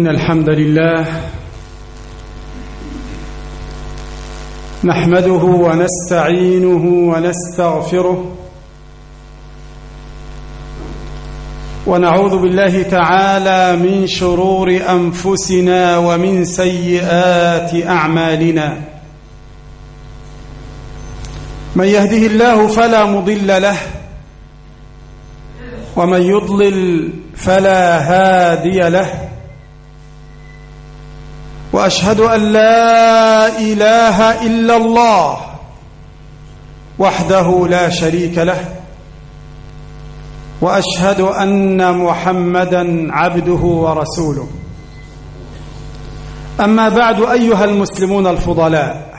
إن الحمد لله نحمده ونستعينه ونستغفره ونعوذ بالله تعالى من شرور أنفسنا ومن سيئات أعمالنا. من يهده الله فلا مضل له ومن يضلل فلا هادي له، وأشهد أن لا إله إلا الله وحده لا شريك له، وأشهد أن محمدًا عبده ورسوله. أما بعد، أيها المسلمون الفضلاء،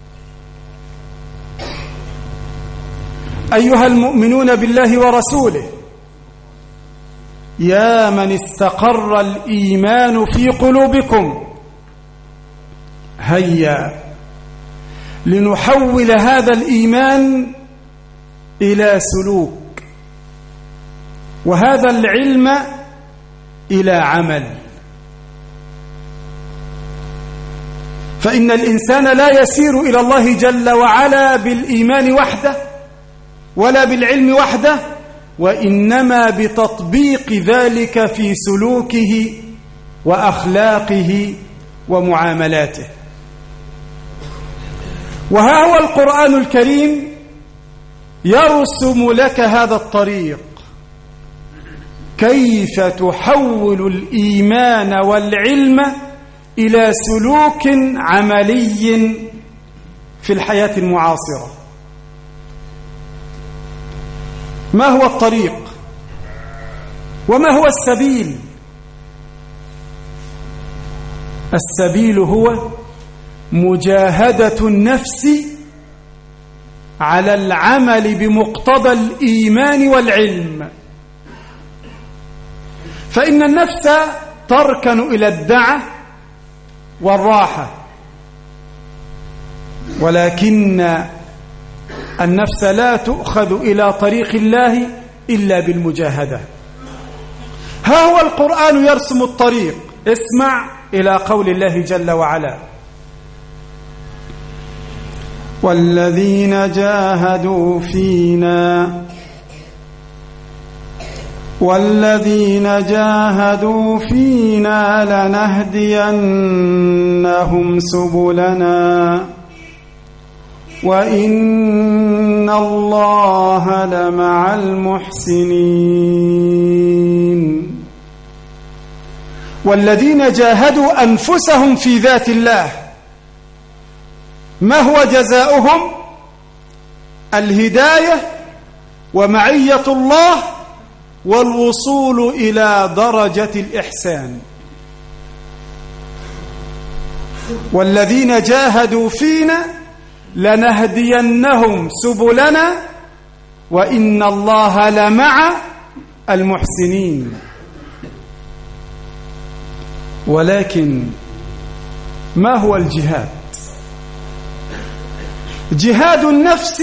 أيها المؤمنون بالله ورسوله، يا من استقر الإيمان في قلوبكم، هيا لنحول هذا الإيمان إلى سلوك، وهذا العلم إلى عمل. فإن الإنسان لا يسير إلى الله جل وعلا بالإيمان وحده ولا بالعلم وحده، وإنما بتطبيق ذلك في سلوكه وأخلاقه ومعاملاته. وها هو القرآن الكريم يرسم لك هذا الطريق، كيف تحول الإيمان والعلم إلى سلوك عملي في الحياة المعاصرة. ما هو الطريق وما هو السبيل؟ السبيل هو مجاهدة النفس على العمل بمقتضى الإيمان والعلم. فإن النفس تركن إلى الدعة والراحة، ولكن النفس لا تؤخذ إلى طريق الله إلا بالمجاهدة. ها هو القرآن يرسم الطريق. اسمع إلى قول الله جل وعلا: والذين جاهدوا فينا لنهدينهم سبلنا وإن الله لمع المحسنين. والذين جاهدوا أنفسهم في ذات الله، ما هو جزاؤهم؟ الهداية ومعية الله والوصول إلى درجة الإحسان. والذين جاهدوا فينا لنهدينهم سبلنا وإن الله لمع المحسنين. ولكن ما هو الجهاد؟ جهاد النفس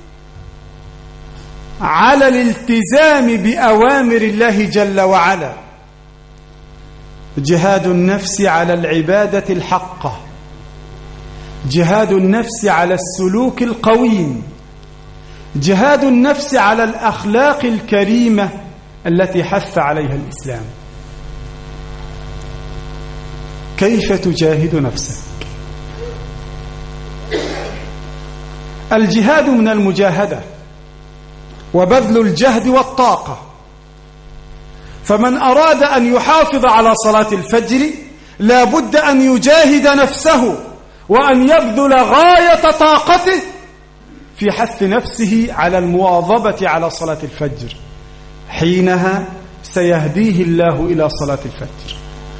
على الالتزام بأوامر الله جل وعلا، جهاد النفس على العبادة الحقة، جهاد النفس على السلوك القويم، جهاد النفس على الأخلاق الكريمة التي حث عليها الإسلام. كيف تجاهد نفسك؟ الجهاد من المجاهدة وبذل الجهد والطاقة. فمن أراد أن يحافظ على صلاة الفجر لا بد أن يجاهد نفسه وأن يبذل غاية طاقته في حث نفسه على المواظبة على صلاة الفجر، حينها سيهديه الله إلى صلاة الفجر.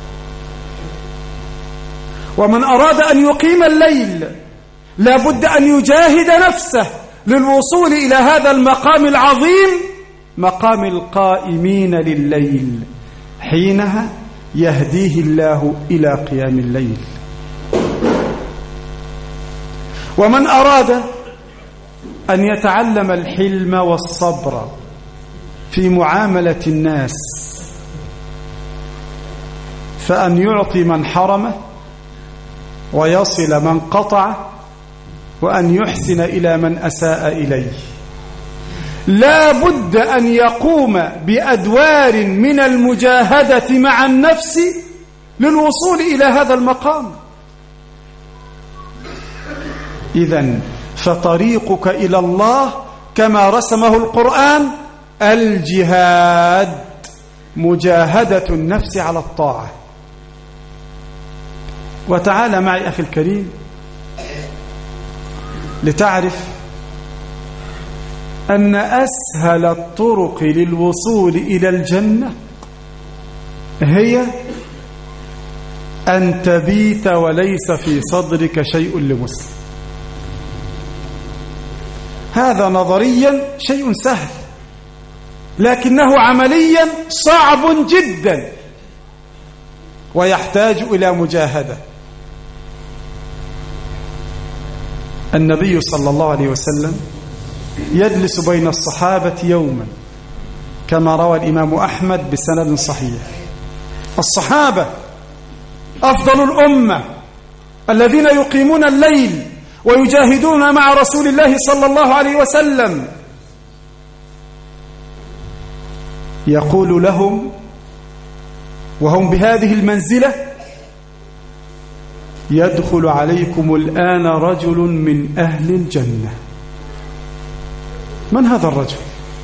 ومن أراد أن يقيم الليل لا بد أن يجاهد نفسه للوصول إلى هذا المقام العظيم، مقام القائمين لليل، حينها يهديه الله إلى قيام الليل. ومن أراد أن يتعلم الحلم والصبر في معاملة الناس فأن يعطي من حرمه ويصل من قطعه وأن يحسن إلى من أساء إليه. لا بد أن يقوم بأدوار من المجاهدة مع النفس للوصول إلى هذا المقام. إذن فطريقك إلى الله كما رسمه القرآن الجهاد، مجاهدة النفس على الطاعة. وتعالى معي أخي الكريم لتعرف أن أسهل الطرق للوصول إلى الجنة هي أن تبيت وليس في صدرك شيء لمسلم. هذا نظريا شيء سهل، لكنه عمليا صعب جدا ويحتاج إلى مجاهدة. النبي صلى الله عليه وسلم يجلس بين الصحابة يوما كما روى الإمام أحمد بسند صحيح. الصحابة أفضل الأمة الذين يقيمون الليل ويجاهدون مع رسول الله صلى الله عليه وسلم. يقول لهم وهم بهذه المنزلة: يدخل عليكم الآن رجل من أهل الجنة. من هذا الرجل؟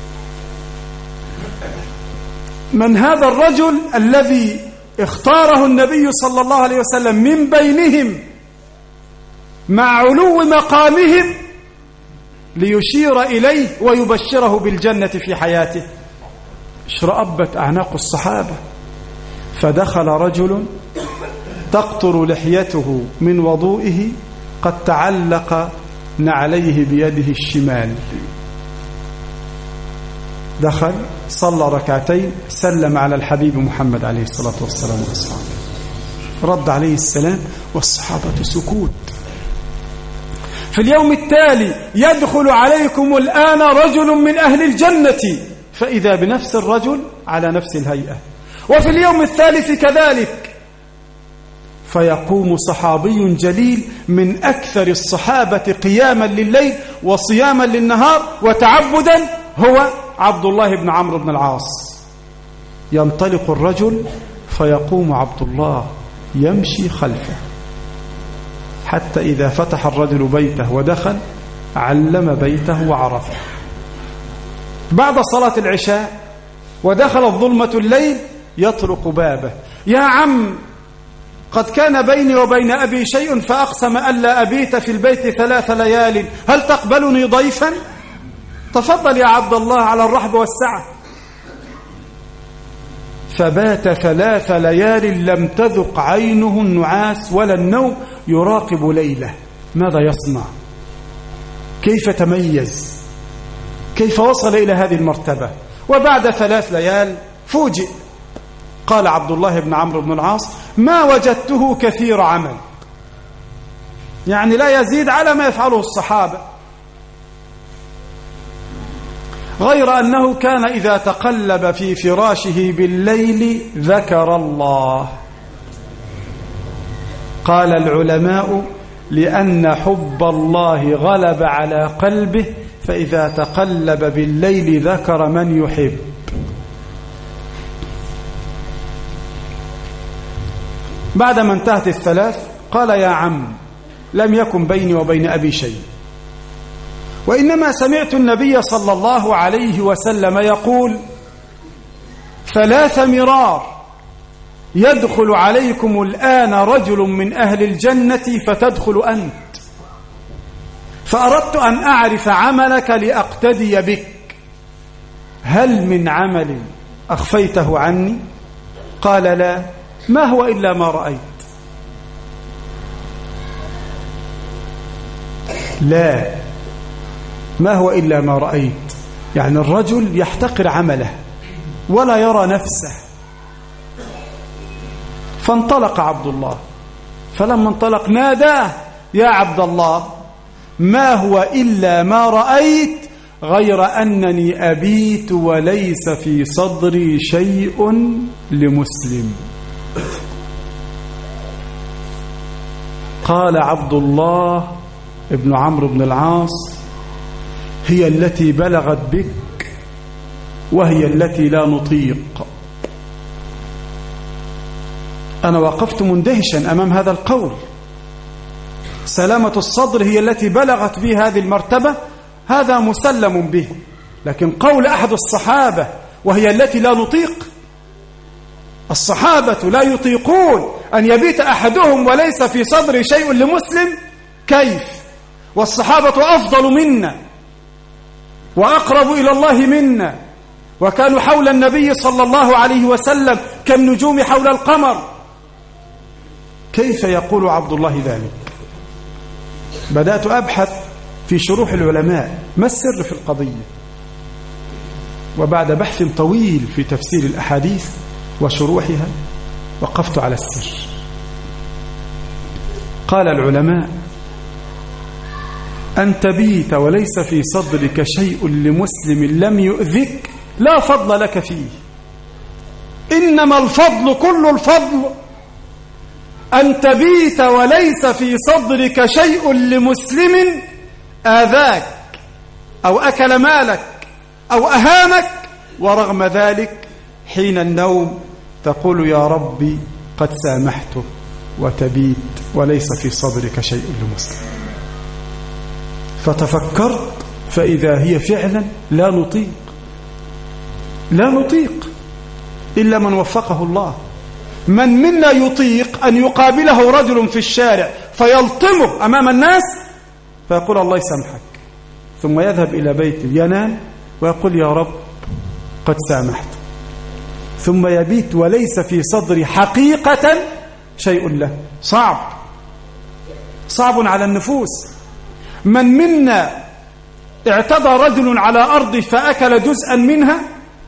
من هذا الرجل الذي اختاره النبي صلى الله عليه وسلم من بينهم مع علو مقامهم ليشير إليه ويبشره بالجنة في حياته؟ اشرأبت أعناق الصحابة، فدخل رجل تقطر لحيته من وضوئه قد تعلق نعليه بيده الشمال. دخل صلى ركعتين، سلم على الحبيب محمد عليه الصلاة والسلام والصحابة، رد عليه السلام والصحابة سكوت. في اليوم التالي: يدخل عليكم الآن رجل من أهل الجنة، فإذا بنفس الرجل على نفس الهيئة. وفي اليوم الثالث كذلك، فيقوم صحابي جليل من أكثر الصحابة قياما لليل وصياما للنهار وتعبدا، هو عبد الله بن عمرو بن العاص. ينطلق الرجل فيقوم عبد الله يمشي خلفه حتى إذا فتح الرجل بيته ودخل علم بيته وعرفه. بعد صلاة العشاء ودخلت ظلمة الليل يطرق بابه: يا عم، قد كان بيني وبين أبي شيء فأقسم ألا أبيت في البيت 3 ليال، هل تقبلني ضيفا؟ تفضل يا عبد الله على الرحب والسعة. فبات 3 ليال لم تذق عينه النعاس ولا النوم، يراقب ليله ماذا يصنع، كيف تميز، كيف وصل إلى هذه المرتبة. وبعد 3 ليال فوجئ. قال عبد الله بن عمرو بن العاص: ما وجدته كثير عمل، يعني لا يزيد على ما يفعله الصحابة، غير أنه كان إذا تقلب في فراشه بالليل ذكر الله. قال العلماء: لأن حب الله غلب على قلبه، فإذا تقلب بالليل ذكر من يحب. بعدما انتهت 3 قال: يا عم، لم يكن بيني وبين أبي شيء، وإنما سمعت النبي صلى الله عليه وسلم يقول 3 مرار: يدخل عليكم الآن رجل من أهل الجنة فتدخل أنت، فأردت أن أعرف عملك لأقتدي بك، هل من عمل أخفيته عني؟ قال: لا، ما هو إلا ما رأيت. لا، ما هو إلا ما رأيت، يعني الرجل يحتقر عمله ولا يرى نفسه. فانطلق عبد الله، فلما انطلق ناداه: يا عبد الله، ما هو إلا ما رأيت، غير أنني أبيت وليس في صدري شيء لمسلم. قال عبد الله ابن عمرو بن العاص: هي التي بلغت بك وهي التي لا نطيق. أنا وقفت مندهشا أمام هذا القول. سلامة الصدر هي التي بلغت به هذه المرتبة، هذا مسلم به، لكن قول أحد الصحابة وهي التي لا نطيق، الصحابة لا يطيقون أن يبيت أحدهم وليس في صدر شيء لمسلم، كيف؟ والصحابة أفضل منا وأقرب إلى الله منا، وكانوا حول النبي صلى الله عليه وسلم كالنجوم حول القمر. كيف يقول عبد الله ذلك؟ بدأت أبحث في شروح العلماء ما السر في القضية، وبعد بحث طويل في تفسير الأحاديث وشروحها وقفت على السر. قال العلماء: أن تبيت وليس في صدرك شيء لمسلم لم يؤذك لا فضل لك فيه، إنما الفضل كل الفضل أن تبيت وليس في صدرك شيء لمسلم آذاك أو أكل مالك أو أهانك، ورغم ذلك حين النوم تقول يا ربي قد سامحته، وتبيت وليس في صدرك شيء لمسلم. فتفكرت فإذا هي فعلا لا نطيق إلا من وفقه الله. من منا يطيق أن يقابله رجل في الشارع فيلطمه أمام الناس فيقول الله يسامحك، ثم يذهب إلى بيته ينام ويقول يا رب قد سامحت، ثم يبيت وليس في صدري حقيقة شيء له؟ صعب على النفوس. من منا اعتدى رجل على أرض فأكل جزءا منها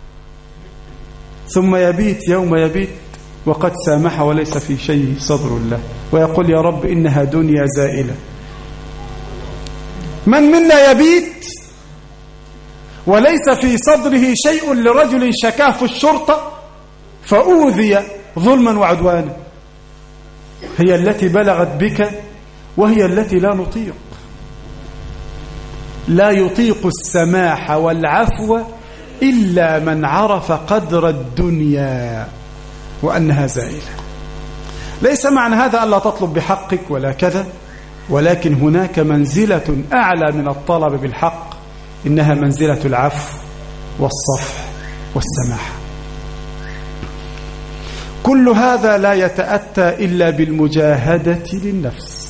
ثم يبيت يوم يبيت وقد سامح وليس في شيء صدر له، ويقول يا رب إنها دنيا زائلة. من منا يبيت وليس في صدره شيء لرجل شكاه في الشرطة فأوذي ظلما وعدوانا؟ هي التي بلغت بك وهي التي لا نطيق. لا يطيق السماح والعفو إلا من عرف قدر الدنيا وأنها زائلة. ليس معنى هذا ألا تطلب بحقك ولا كذا، ولكن هناك منزلة أعلى من الطلب بالحق، إنها منزلة العفو والصفح والسماحة. كل هذا لا يتأتى إلا بالمجاهدة للنفس.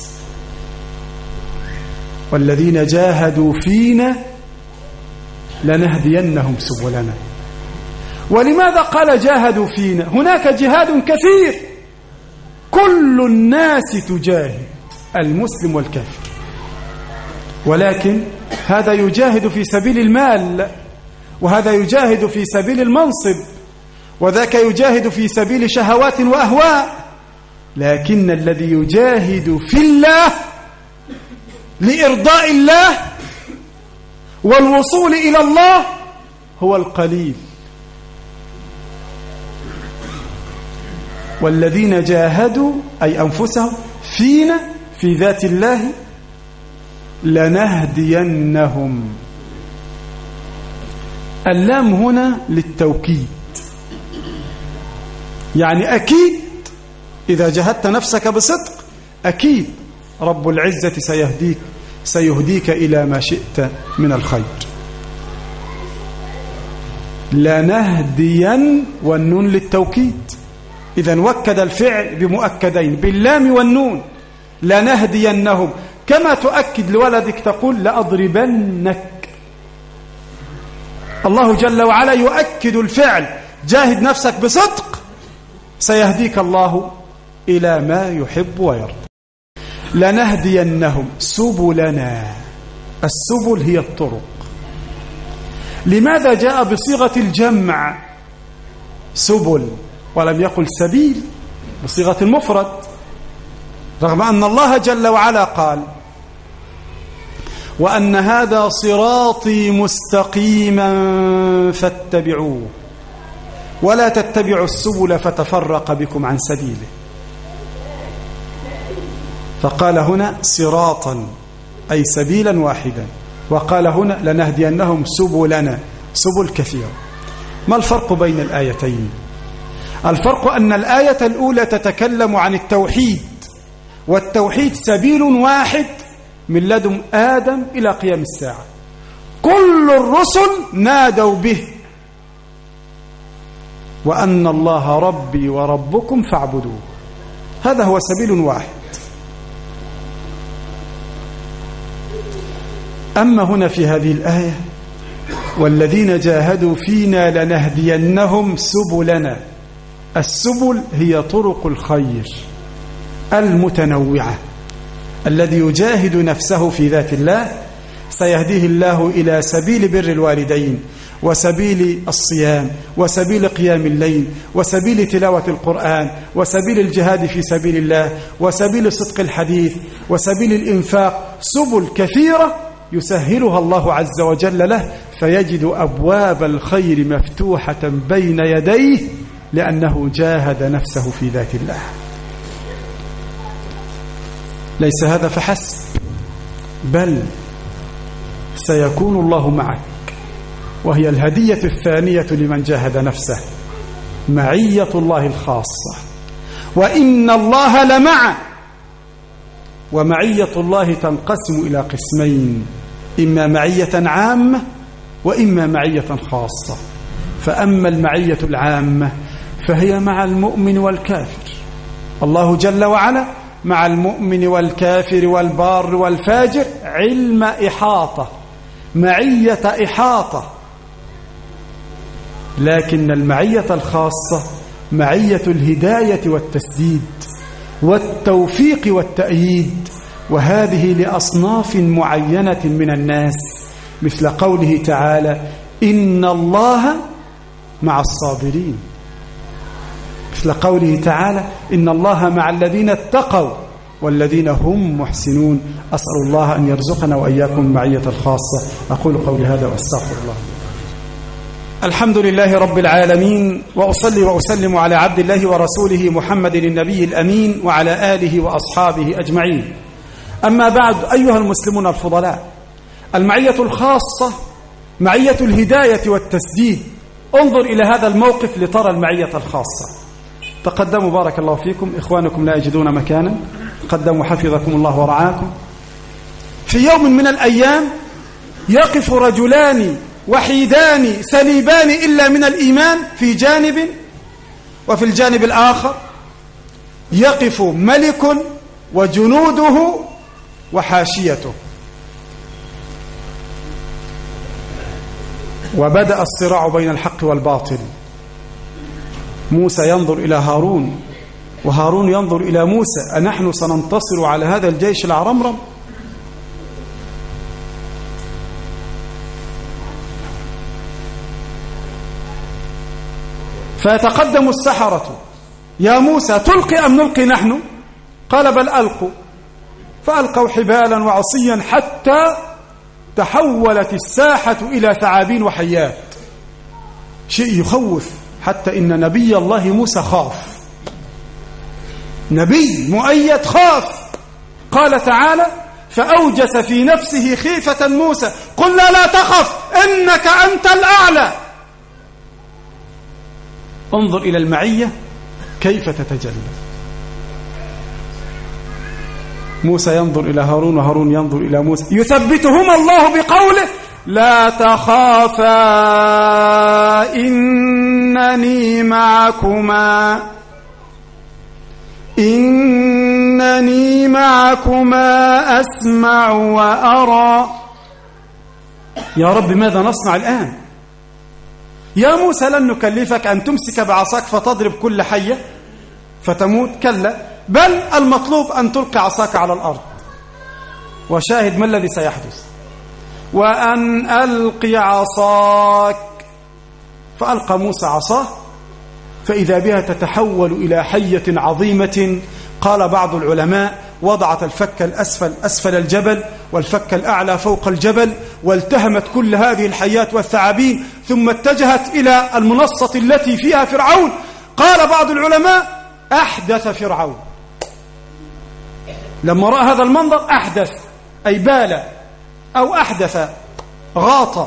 والذين جاهدوا فينا لنهدينهم سبلنا. ولماذا قال جاهدوا فينا؟ هناك جهاد كثير، كل الناس تجاهد، المسلم والكافر، ولكن هذا يجاهد في سبيل المال، وهذا يجاهد في سبيل المنصب، وذاك يجاهد في سبيل شهوات وأهواء. لكن الذي يجاهد في الله لإرضاء الله والوصول إلى الله هو القليل. والذين جاهدوا أي أنفسهم فينا في ذات الله لنهدينهم. اللام هنا للتوكيد، يعني أكيد إذا جاهدت نفسك بصدق أكيد رب العزة سيهديك إلى ما شئت من الخير. لنهدين والنون للتوكيد، إذن وكد الفعل بمؤكدين باللام والنون. لنهدينهم، كما تؤكد لولدك تقول لأضربنك. الله جل وعلا يؤكد الفعل، جاهد نفسك بصدق سيهديك الله إلى ما يحب ويرضى. لنهدينهم سبلنا، السبل هي الطرق. لماذا جاء بصيغة الجمع سبل ولم يقل سبيل بصيغة المفرد، رغم أن الله جل وعلا قال وأن هذا صراطي مستقيما فاتبعوه ولا تتبعوا السبل فتفرق بكم عن سبيله. فقال هنا صراطا أي سبيلا واحدا، وقال هنا لنهدينهم سبلنا، سبل كثيرة. ما الفرق بين الآيتين؟ الفرق أن الآية الأولى تتكلم عن التوحيد، والتوحيد سبيل واحد من لدن آدم إلى قيام الساعة، كل الرسل نادوا به، وأن الله ربي وربكم فاعبدوه، هذا هو سبيل واحد. أما هنا في هذه الآية والذين جاهدوا فينا لنهدينهم سبلنا، السبل هي طرق الخير المتنوعة، الذي يجاهد نفسه في ذات الله سيهديه الله إلى سبيل بر الوالدين، وسبيل الصيام، وسبيل قيام الليل، وسبيل تلاوة القرآن، وسبيل الجهاد في سبيل الله، وسبيل صدق الحديث، وسبيل الإنفاق، سبل كثيرة يسهلها الله عز وجل له، فيجد أبواب الخير مفتوحة بين يديه لأنه جاهد نفسه في ذات الله. ليس هذا فحسب، بل سيكون الله معك، وهي الهدية الثانية لمن جاهد نفسه، معية الله الخاصة، وإن الله لمع. ومعية الله تنقسم إلى قسمين، إما معية عامة وإما معية خاصة. فأما المعية العامة فهي مع المؤمن والكافر، الله جل وعلا مع المؤمن والكافر والبار والفاجر علم إحاطة، معية إحاطة. لكن المعية الخاصة معية الهداية والتسديد والتوفيق والتأييد، وهذه لأصناف معينة من الناس، مثل قوله تعالى إن الله مع الصابرين، مثل قوله تعالى إن الله مع الذين اتقوا والذين هم محسنون. أسأل الله أن يرزقنا وإياكم المعية الخاصة. أقول قولي هذا وأستغفر الله. الحمد لله رب العالمين، وأصلي وأسلم على عبد الله ورسوله محمد النبي الأمين وعلى آله وأصحابه أجمعين. أما بعد، أيها المسلمون الفضلاء، المعية الخاصة معية الهداية والتسديد. انظر إلى هذا الموقف لترى المعية الخاصة. تقدموا بارك الله فيكم، إخوانكم لا يجدون مكانا، تقدموا حفظكم الله ورعاكم. في يوم من الأيام يقف رجلان وحيدان سليبان إلا من الإيمان في جانب، وفي الجانب الآخر يقف ملك وجنوده وحاشيته. وبدأ الصراع بين الحق والباطل. موسى ينظر إلى هارون، وهارون ينظر إلى موسى، أنحن سننتصر على هذا الجيش العرمرم؟ فيتقدم السحرة، يا موسى تلقي أم نلقي نحن؟ قال بل ألقوا. فألقوا حبالا وعصيا حتى تحولت الساحة إلى ثعابين وحيات، شيء يخوف، حتى إن نبي الله موسى خاف، نبي مؤيد خاف. قال تعالى فأوجس في نفسه خيفة موسى قلنا لا تخف إنك أنت الأعلى. انظر إلى المعية كيف تتجلى. موسى ينظر إلى هارون وهارون ينظر إلى موسى، يثبتهما الله بقوله لا تخافا إنني معكما أسمع وأرى. يا رب ماذا نصنع الآن؟ يا موسى لن نكلفك أن تمسك بعصاك فتضرب كل حية فتموت، كلا، بل المطلوب أن تلقي عصاك على الأرض. وشاهد ما الذي سيحدث، وأن ألقي عصاك. فألقى موسى عصاه فإذا بها تتحول إلى حية عظيمة. قال بعض العلماء وضعت الفك الأسفل أسفل الجبل والفك الأعلى فوق الجبل، والتهمت كل هذه الحيات والثعابين، ثم اتجهت إلى المنصة التي فيها فرعون. قال بعض العلماء أحدث فرعون، لما رأى هذا المنظر أحدث، أي بال أو أحدث، غاط.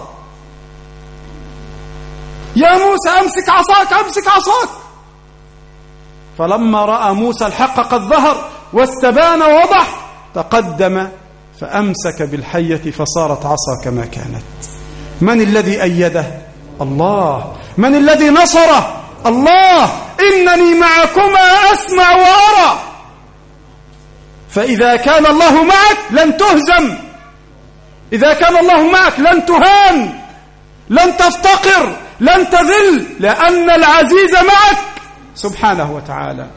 يا موسى أمسك عصاك، أمسك عصاك. فلما رأى موسى الحق قد ظهر واستبان ووضح، تقدم فأمسك بالحية فصارت عصا كما كانت. من الذي أيده؟ الله. من الذي نصره؟ الله. إنني معكما أسمع وأرى. فإذا كان الله معك لن تهزم، إذا كان الله معك لن تهان، لن تفتقر، لن تذل، لأن العزيز معك سبحانه وتعالى.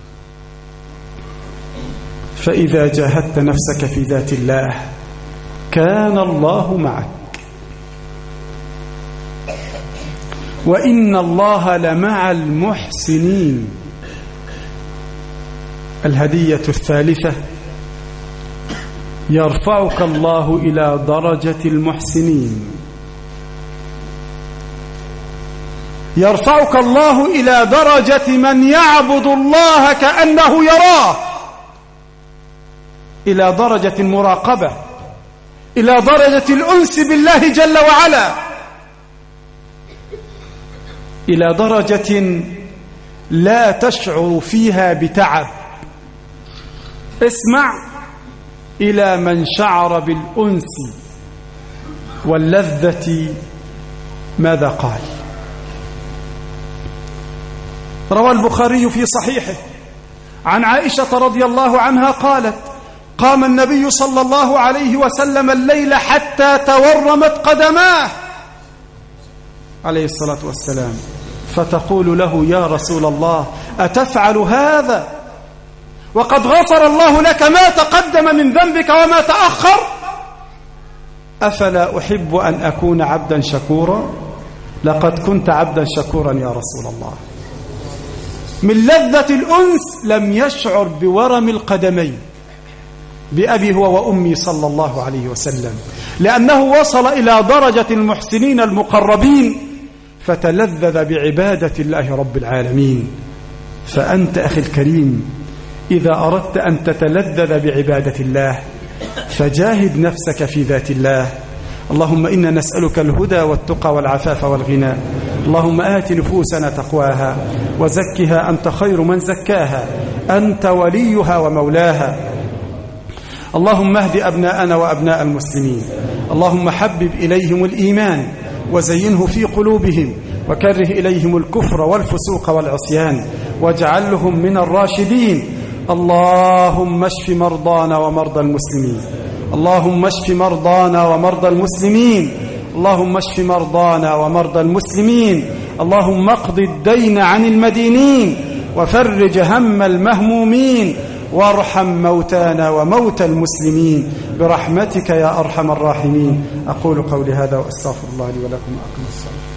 فإذا جاهدت نفسك في ذات الله كان الله معك. وإن الله لمع المحسنين. الهدية الثالثة: يرفعك الله إلى درجة المحسنين. يرفعك الله إلى درجة من يعبد الله كأنه يراه، إلى درجة المراقبة، إلى درجة الأنس بالله جل وعلا، إلى درجة لا تشعر فيها بتعب. اسمع إلى من شعر بالأنس واللذة ماذا قال. روى البخاري في صحيحه عن عائشة رضي الله عنها قالت: قام النبي صلى الله عليه وسلم الليل حتى تورمت قدماه عليه الصلاة والسلام، فتقول له: يا رسول الله أتفعل هذا وقد غفر الله لك ما تقدم من ذنبك وما تأخر؟ أفلا أحب أن أكون عبدا شكورا؟ لقد كنت عبدا شكورا يا رسول الله. من لذة الأنس لم يشعر بورم القدمين، بأبي هو وأمي صلى الله عليه وسلم، لأنه وصل إلى درجة المحسنين المقربين فتلذذ بعبادة الله رب العالمين. فأنت أخي الكريم إذا أردت أن تتلذذ بعبادة الله فجاهد نفسك في ذات الله. اللهم إنا نسألك الهدى والتقى والعفاف والغنى. اللهم آت نفوسنا تقواها وزكها أنت خير من زكاها، أنت وليها ومولاها. اللهم اهد أبناءنا وأبناء المسلمين. اللهم حبب إليهم الإيمان وزينه في قلوبهم، وكره إليهم الكفر والفسوق والعصيان، واجعلهم من الراشدين. اللهم اشف مرضانا ومرضى المسلمين. اللهم اشف مرضانا ومرضى المسلمين. اللهم اشف مرضانا ومرضى المسلمين. اللهم اقض الدين عن المدينين وفرج هم المهمومين، وارحم موتانا وموتى المسلمين برحمتك يا أرحم الراحمين. أقول قولي هذا وأستغفر الله لي ولكم وأقم الصلاة.